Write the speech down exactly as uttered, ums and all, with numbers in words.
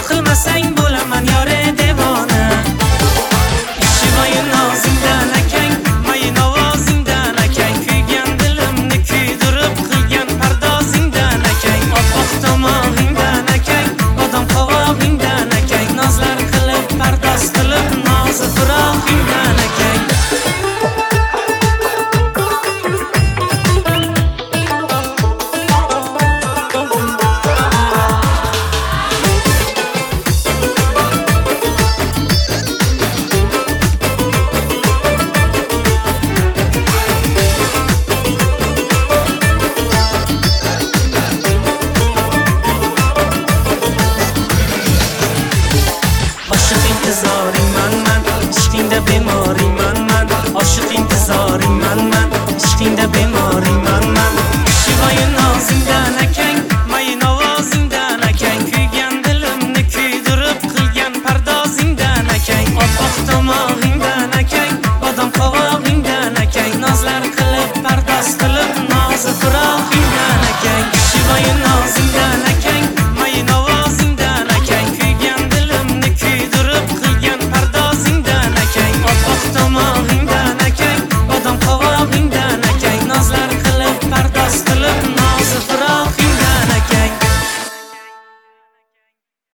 qilmasang bo'laman yore devona. Ishvoy nozingdan akang, mayin ovozingdan akang, kuygan dilimni kuydirib qilgan pardozingdan akang, oppoq tomog'ingdan akang, odam qovog'ingdan akang, nozlar qilib pardoz qilib nozi firog'ingdan akang. Oshiq intizoring man man, ishqingda bemoring man.